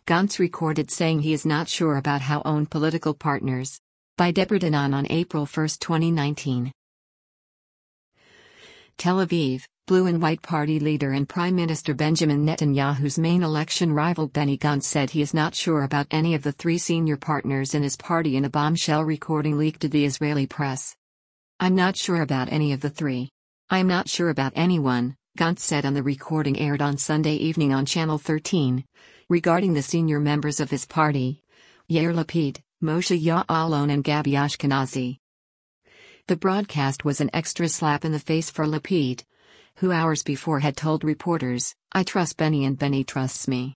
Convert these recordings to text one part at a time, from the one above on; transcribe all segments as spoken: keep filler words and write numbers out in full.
Gantz recorded saying he is not sure about how own political partners. By Deborah Danon on April first, twenty nineteen. Tel Aviv, Blue and White Party leader and Prime Minister Benjamin Netanyahu's main election rival Benny Gantz said he is not sure about any of the three senior partners in his party in a bombshell recording leaked to the Israeli press. "I'm not sure about any of the three. I'm not sure about anyone," Gantz said on the recording aired on Sunday evening on Channel thirteen. Regarding the senior members of his party, Yair Lapid, Moshe Ya'alon and Gabi Ashkenazi. The broadcast was an extra slap in the face for Lapid, who hours before had told reporters, "I trust Benny and Benny trusts me."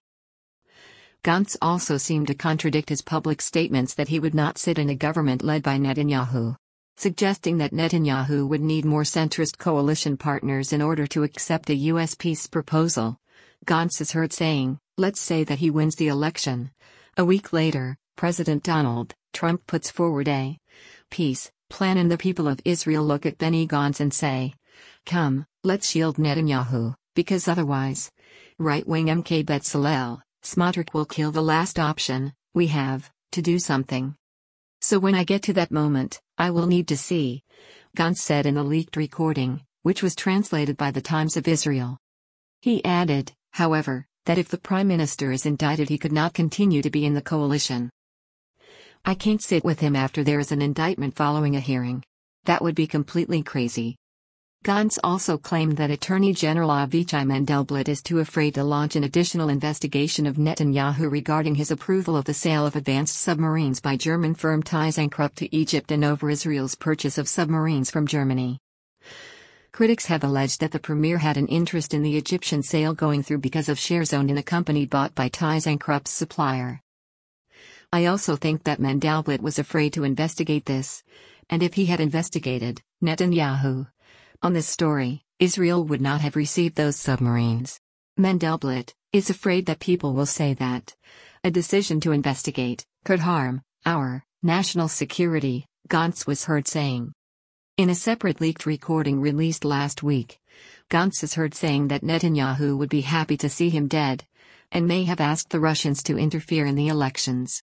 Gantz also seemed to contradict his public statements that he would not sit in a government led by Netanyahu, suggesting that Netanyahu would need more centrist coalition partners in order to accept a U S peace proposal. Gantz is heard saying, "Let's say that he wins the election." A week later, President Donald Trump puts forward a peace plan and the people of Israel look at Benny Gantz and say, "Come, let's shield Netanyahu, because otherwise, right-wing M K Bezalel Smotrich will kill the last option we have to do something. So when I get to that moment, I will need to see," Gantz said in the leaked recording, which was translated by the Times of Israel. He added, however, that if the prime minister is indicted he could not continue to be in the coalition. "I can't sit with him after there is an indictment following a hearing. That would be completely crazy." Gantz also claimed that Attorney General Avichai Mandelblit is too afraid to launch an additional investigation of Netanyahu regarding his approval of the sale of advanced submarines by German firm ThyssenKrupp to Egypt and over Israel's purchase of submarines from Germany. Critics have alleged that the premier had an interest in the Egyptian sale going through because of shares owned in a company bought by ThyssenKrupp's supplier. "I also think that Mandelblit was afraid to investigate this. And if he had investigated Netanyahu on this story, Israel would not have received those submarines. Mandelblit is afraid that people will say that a decision to investigate could harm our national security," Gantz was heard saying. In a separate leaked recording released last week, Gantz is heard saying that Netanyahu would be happy to see him dead, and may have asked the Russians to interfere in the elections.